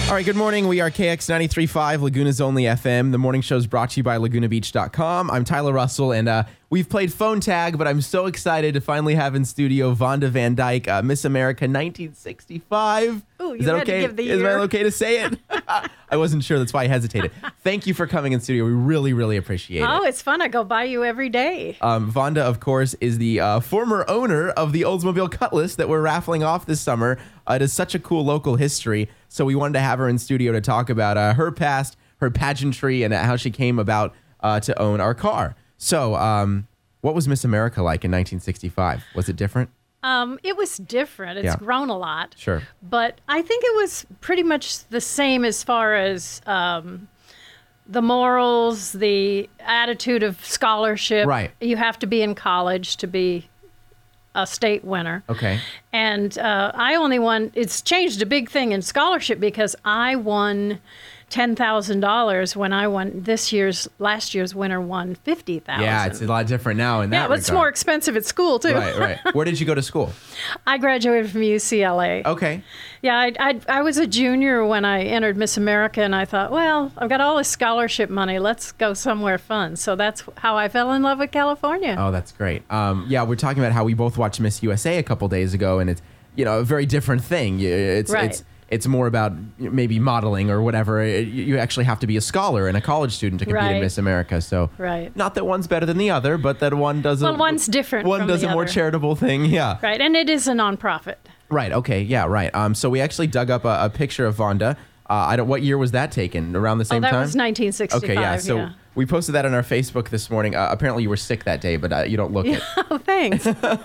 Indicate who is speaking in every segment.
Speaker 1: All right, good morning. We are KX 93.5, Laguna's only FM. The morning show is brought to you by LagunaBeach.com. I'm Tyler Russell, and we've played phone tag, but I'm so excited to finally have in studio Vonda Van Dyke, Miss America 1965.
Speaker 2: Ooh,
Speaker 1: is that okay? Is it okay to say it? I wasn't sure. That's why I hesitated. Thank you for coming in studio. We really, really appreciate it.
Speaker 2: Oh, it's fun. I go by you every day.
Speaker 1: Vonda, of course, is the former owner of the Oldsmobile Cutlass that we're raffling off this summer. It is such a cool local history. So we wanted to have her in studio to talk about her past, her pageantry, and how she came about to own our car. So what was Miss America like in 1965? Was it different?
Speaker 2: It was different. It's grown a lot.
Speaker 1: Sure.
Speaker 2: But I think it was pretty much the same as far as the morals, the attitude of scholarship.
Speaker 1: Right.
Speaker 2: You have to be in college to be a state winner.
Speaker 1: Okay.
Speaker 2: And I only won, it's changed a big thing in scholarship because I won $10,000 when I won last year's winner won $50,000.
Speaker 1: Yeah, it's a lot different now in that regard.
Speaker 2: Yeah, but it's more expensive at school too.
Speaker 1: Right. Where did you go to school?
Speaker 2: I graduated from UCLA.
Speaker 1: Okay.
Speaker 2: Yeah, I was a junior when I entered Miss America, and I thought, well, I've got all this scholarship money. Let's go somewhere fun. So that's how I fell in love with California.
Speaker 1: Oh, that's great. Yeah, we're talking about how we both watched Miss USA a couple days ago, and it's a very different thing. It's more about maybe modeling or whatever. You actually have to be a scholar and a college student to compete in Miss America. So, not that one's better than the other, but that one doesn't.
Speaker 2: Well, one's different.
Speaker 1: One
Speaker 2: from
Speaker 1: does
Speaker 2: the
Speaker 1: a more
Speaker 2: other.
Speaker 1: charitable thing. Yeah.
Speaker 2: Right, and it is a nonprofit.
Speaker 1: Right. Okay. Yeah. Right. So we actually dug up a picture of Vonda. What year was that taken? Around the same time?
Speaker 2: That was 1965.
Speaker 1: Okay. Yeah. So we posted that on our Facebook this morning. Apparently, you were sick that day, but you don't look it.
Speaker 2: Oh, thanks.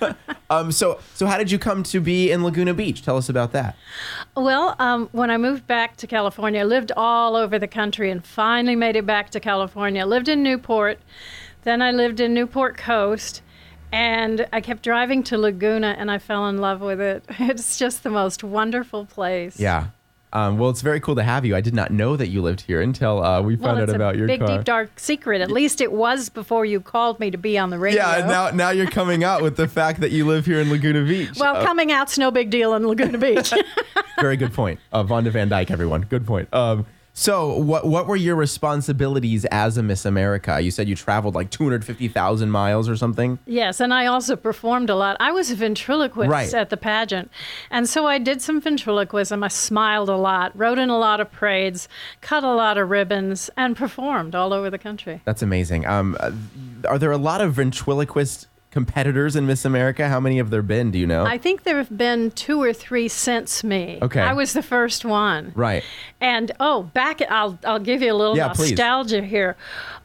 Speaker 1: So how did you come to be in Laguna Beach? Tell us about that.
Speaker 2: Well, when I moved back to California, I lived all over the country and finally made it back to California. I lived in Newport. Then I lived in Newport Coast. And I kept driving to Laguna, and I fell in love with it. It's just the most wonderful place.
Speaker 1: Yeah. Well, it's very cool to have you. I did not know that you lived here until we found out about your car.
Speaker 2: It's a big, deep, dark secret. At least it was before you called me to be on the radio.
Speaker 1: Yeah, now you're coming out with the fact that you live here in Laguna Beach.
Speaker 2: Well, coming out's no big deal in Laguna Beach.
Speaker 1: Very good point. Vonda Van Dyke, everyone. Good point. So what were your responsibilities as a Miss America? You said you traveled like 250,000 miles or something?
Speaker 2: Yes, and I also performed a lot. I was a ventriloquist at the pageant. And so I did some ventriloquism. I smiled a lot, wrote in a lot of parades, cut a lot of ribbons, and performed all over the country.
Speaker 1: That's amazing. Are there a lot of ventriloquist competitors in Miss America? How many have there been? Do you know?
Speaker 2: I think there have been 2 or 3 since me.
Speaker 1: Okay.
Speaker 2: I was the first one.
Speaker 1: Right.
Speaker 2: And I'll give you a little nostalgia here.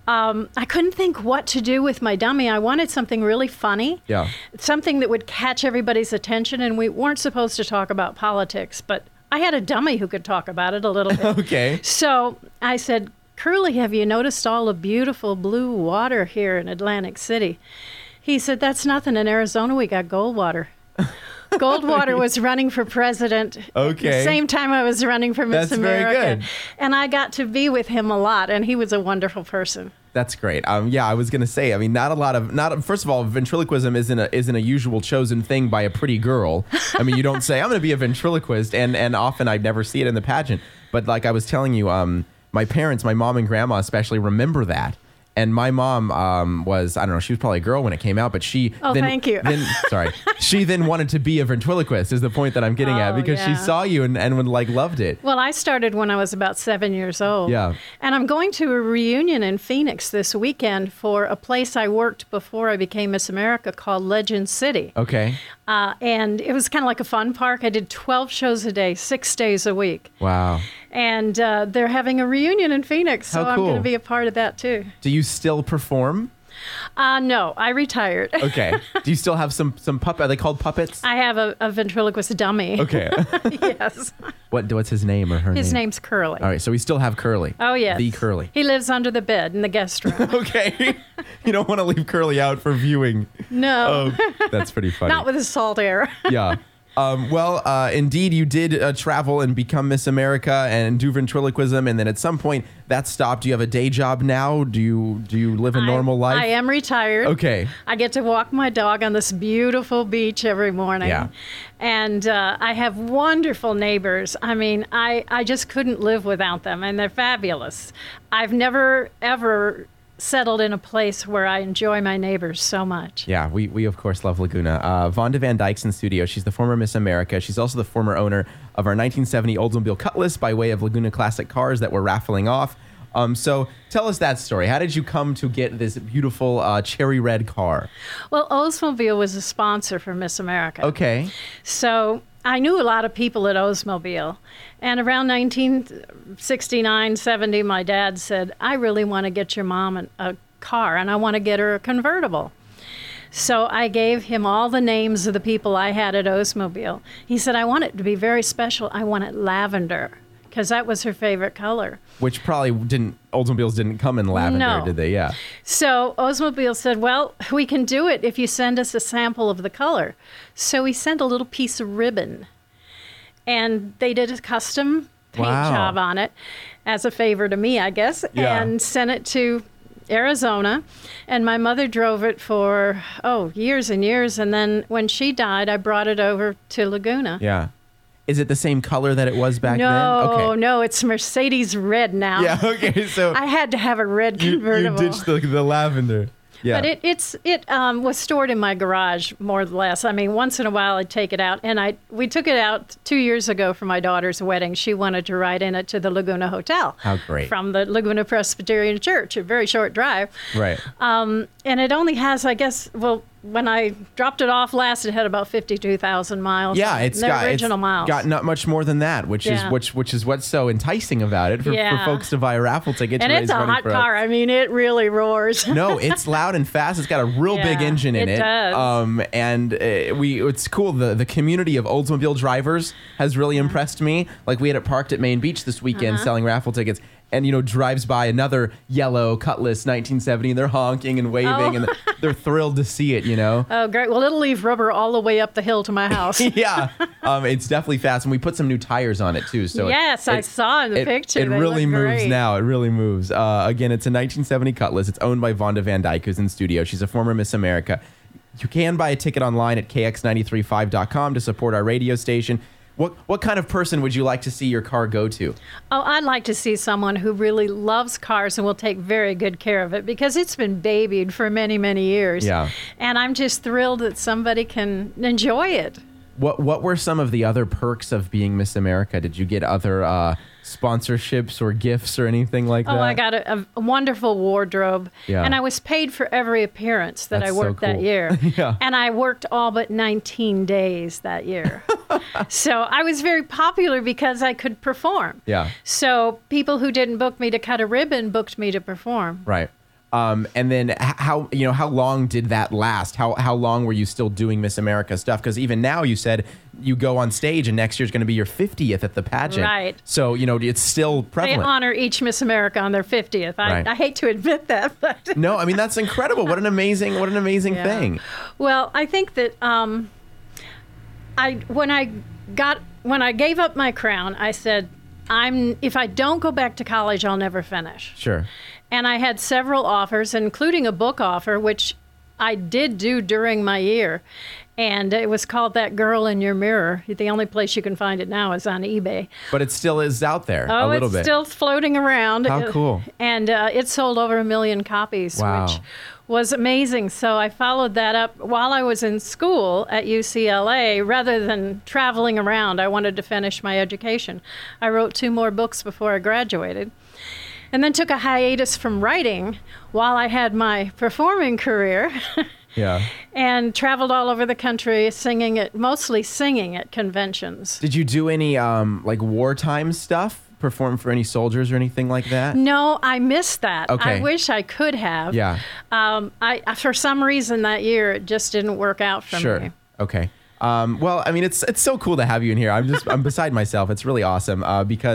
Speaker 2: I couldn't think what to do with my dummy. I wanted something really funny.
Speaker 1: Yeah.
Speaker 2: Something that would catch everybody's attention. And we weren't supposed to talk about politics, but I had a dummy who could talk about it a little bit.
Speaker 1: Okay.
Speaker 2: So I said, Curly, have you noticed all the beautiful blue water here in Atlantic City? He said, that's nothing. In Arizona, we got Goldwater. Goldwater was running for president at the same time I was running for Miss America.
Speaker 1: Very good.
Speaker 2: And I got to be with him a lot, and he was a wonderful person.
Speaker 1: That's great. Yeah, I was going to say, I mean, first of all, ventriloquism isn't a usual chosen thing by a pretty girl. I mean, you don't say, I'm going to be a ventriloquist, and often I'd never see it in the pageant. But like I was telling you, my parents, my mom and grandma especially, remember that. And my mom was, I don't know, she was probably a girl when it came out, but she
Speaker 2: thank you.
Speaker 1: She then wanted to be a ventriloquist is the point that I'm getting at, because she saw you and loved it.
Speaker 2: Well, I started when I was about 7 years old.
Speaker 1: Yeah.
Speaker 2: And I'm going to a reunion in Phoenix this weekend for a place I worked before I became Miss America called Legend City.
Speaker 1: Okay.
Speaker 2: And it was kind of like a fun park. I did 12 shows a day, 6 days a week.
Speaker 1: Wow.
Speaker 2: And they're having a reunion in Phoenix, so I'm going to be a part of that too.
Speaker 1: Do you still perform?
Speaker 2: No, I retired.
Speaker 1: Okay. Do you still have some puppet? Are they called puppets?
Speaker 2: I have a ventriloquist dummy.
Speaker 1: Okay.
Speaker 2: Yes.
Speaker 1: What's his name or her name?
Speaker 2: His name's Curly.
Speaker 1: All right, so we still have Curly.
Speaker 2: Oh, yes.
Speaker 1: The Curly.
Speaker 2: He lives under the bed in the guest room.
Speaker 1: Okay. You don't want to leave Curly out for viewing.
Speaker 2: No.
Speaker 1: That's pretty funny.
Speaker 2: Not with his salt air.
Speaker 1: Yeah. Indeed, you did travel and become Miss America and do ventriloquism, and then at some point that stopped. Do you have a day job now? Do you live a normal life?
Speaker 2: I am retired.
Speaker 1: Okay.
Speaker 2: I get to walk my dog on this beautiful beach every morning.
Speaker 1: Yeah.
Speaker 2: And I have wonderful neighbors. I mean, I just couldn't live without them, and they're fabulous. I've never, ever settled in a place where I enjoy my neighbors so much.
Speaker 1: Yeah, we of course love Laguna. Vonda Van Dyke's in studio. She's the former Miss America. She's also the former owner of our 1970 Oldsmobile Cutlass by way of Laguna Classic cars that we're raffling off. So tell us that story. How did you come to get this beautiful cherry red car?
Speaker 2: Well, Oldsmobile was a sponsor for Miss America.
Speaker 1: Okay.
Speaker 2: So I knew a lot of people at Oldsmobile. And around 1969, 70, my dad said, I really want to get your mom a car, and I want to get her a convertible. So I gave him all the names of the people I had at Oldsmobile. He said, I want it to be very special. I want it lavender, because that was her favorite color.
Speaker 1: Which probably Oldsmobiles didn't come in lavender,
Speaker 2: No.
Speaker 1: did they? Yeah.
Speaker 2: So Oldsmobile said, well, we can do it if you send us a sample of the color. So we sent a little piece of ribbon. And they did a custom paint job on it as a favor to me, I guess, and sent it to Arizona. And my mother drove it for, years and years. And then when she died, I brought it over to Laguna.
Speaker 1: Yeah. Is it the same color that it was back then?
Speaker 2: No, it's Mercedes red now.
Speaker 1: Yeah, okay. So
Speaker 2: I had to have a red convertible.
Speaker 1: You ditched the lavender. Yeah.
Speaker 2: But it was stored in my garage, more or less. I mean, once in a while I'd take it out. And we took it out 2 years ago for my daughter's wedding. She wanted to ride in it to the Laguna Hotel.
Speaker 1: How great.
Speaker 2: From the Laguna Presbyterian Church, a very short drive.
Speaker 1: Right.
Speaker 2: And it only has, I guess, when I dropped it off last, it had about 52,000 miles.
Speaker 1: Yeah, it's got not much more than that, which is what's so enticing about it for folks to buy a raffle ticket.
Speaker 2: And
Speaker 1: to
Speaker 2: it's
Speaker 1: raise
Speaker 2: a
Speaker 1: money
Speaker 2: hot
Speaker 1: for
Speaker 2: car. I mean, it really roars.
Speaker 1: No, it's loud and fast. It's got a real big engine in it.
Speaker 2: It does.
Speaker 1: It's cool. The community of Oldsmobile drivers has really impressed me. Like we had it parked at Main Beach this weekend selling raffle tickets. And, drives by another yellow Cutlass 1970, and they're honking and waving, and they're thrilled to see it,
Speaker 2: Oh, great. Well, it'll leave rubber all the way up the hill to my house.
Speaker 1: Yeah. It's definitely fast. And we put some new tires on it, too. So
Speaker 2: yes, I saw in the picture.
Speaker 1: It
Speaker 2: they
Speaker 1: really
Speaker 2: look
Speaker 1: moves
Speaker 2: great.
Speaker 1: now. It really moves. Again, it's a 1970 Cutlass. It's owned by Vonda Van Dyke, who's in studio. She's a former Miss America. You can buy a ticket online at kx935.com to support our radio station. What kind of person would you like to see your car go to?
Speaker 2: Oh, I'd like to see someone who really loves cars and will take very good care of it, because it's been babied for many, many years.
Speaker 1: Yeah.
Speaker 2: And I'm just thrilled that somebody can enjoy it.
Speaker 1: What were some of the other perks of being Miss America? Did you get other sponsorships or gifts or anything like that?
Speaker 2: Oh, I got a wonderful wardrobe.
Speaker 1: Yeah.
Speaker 2: And I was paid for every appearance that
Speaker 1: That's
Speaker 2: I worked
Speaker 1: so cool.
Speaker 2: that year.
Speaker 1: Yeah.
Speaker 2: And I worked all but 19 days that year. So I was very popular because I could perform.
Speaker 1: Yeah.
Speaker 2: So people who didn't book me to cut a ribbon booked me to perform.
Speaker 1: Right. And then how long did that last? How long were you still doing Miss America stuff? Because even now you said you go on stage and next year's going to be your 50th at the pageant.
Speaker 2: Right.
Speaker 1: So, it's still prevalent.
Speaker 2: They honor each Miss America on their 50th. I hate to admit that, but
Speaker 1: No, I mean, that's incredible. What an amazing
Speaker 2: Yeah.
Speaker 1: thing.
Speaker 2: Well, I think that when I gave up my crown, I said, if I don't go back to college, I'll never finish.
Speaker 1: Sure.
Speaker 2: And I had several offers, including a book offer, which I did do during my year. And it was called That Girl in Your Mirror. The only place you can find it now is on eBay.
Speaker 1: But it still is out there a
Speaker 2: Oh,
Speaker 1: little
Speaker 2: it's
Speaker 1: bit.
Speaker 2: still floating around.
Speaker 1: How cool.
Speaker 2: And it sold over 1 million copies,
Speaker 1: Wow.
Speaker 2: which was amazing. So I followed that up while I was in school at UCLA. Rather than traveling around, I wanted to finish my education. I wrote 2 more books before I graduated. And then took a hiatus from writing while I had my performing career.
Speaker 1: Yeah.
Speaker 2: And traveled all over the country mostly singing at conventions.
Speaker 1: Did you do any wartime stuff? Perform for any soldiers or anything like that?
Speaker 2: No, I missed that.
Speaker 1: Okay.
Speaker 2: I wish I could have.
Speaker 1: Yeah.
Speaker 2: I for some reason that year it just didn't work out for
Speaker 1: Sure.
Speaker 2: me.
Speaker 1: Okay. Well, I mean, it's so cool to have you in here. I'm beside myself. It's really awesome because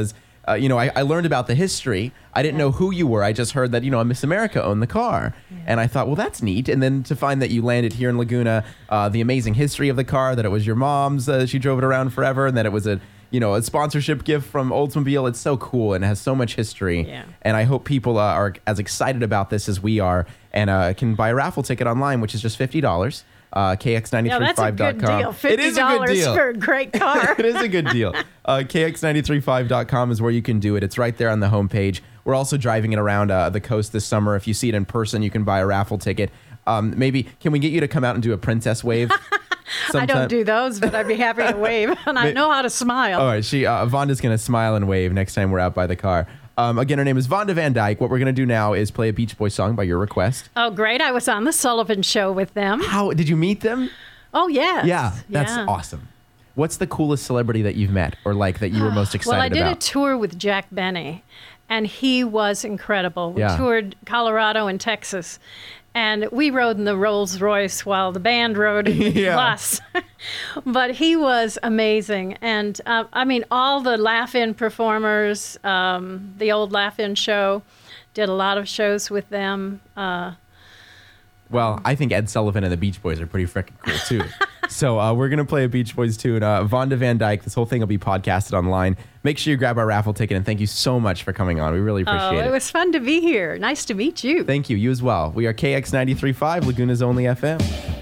Speaker 1: I learned about the history. I didn't know who you were. I just heard that, Miss America owned the car. Yeah. And I thought, well, that's neat. And then to find that you landed here in Laguna, the amazing history of the car, that it was your mom's, she drove it around forever, and that it was a sponsorship gift from Oldsmobile. It's so cool and it has so much history. Yeah. And I hope people are as excited about this as we are and can buy a raffle ticket online, which is just $50. KX935.com.
Speaker 2: Yeah, that's a good deal. $50
Speaker 1: it is a good deal
Speaker 2: for a great car.
Speaker 1: It is a good deal. KX935.com is where you can do it. It's right there on the homepage. We're also driving it around the coast this summer. If you see it in person, you can buy a raffle ticket. Maybe can we get you to come out and do a princess wave?
Speaker 2: I don't do those, but I'd be happy to wave. And I know how to smile.
Speaker 1: All right. Vonda's going to smile and wave next time we're out by the car. Again, her name is Vonda Van Dyke. What we're going to do now is play a Beach Boys song by your request.
Speaker 2: Oh, great. I was on the Sullivan Show with them.
Speaker 1: How did you meet them?
Speaker 2: Oh, yes.
Speaker 1: Yeah, that's awesome. What's the coolest celebrity that you've met or that you were most excited about?
Speaker 2: Well, I did a tour with Jack Benny, and he was incredible. We toured Colorado and Texas, and we rode in the Rolls Royce while the band rode in the bus. But he was amazing. And, all the Laugh-In performers, the old Laugh-In show, did a lot of shows with them.
Speaker 1: Well, I think Ed Sullivan and the Beach Boys are pretty freaking cool, too. So we're going to play a Beach Boys tune. Vonda Van Dyke, this whole thing will be podcasted online. Make sure you grab our raffle ticket, and thank you so much for coming on. We really appreciate it.
Speaker 2: It was fun to be here. Nice to meet you.
Speaker 1: Thank you. You as well. We are KX93.5, Laguna's only FM.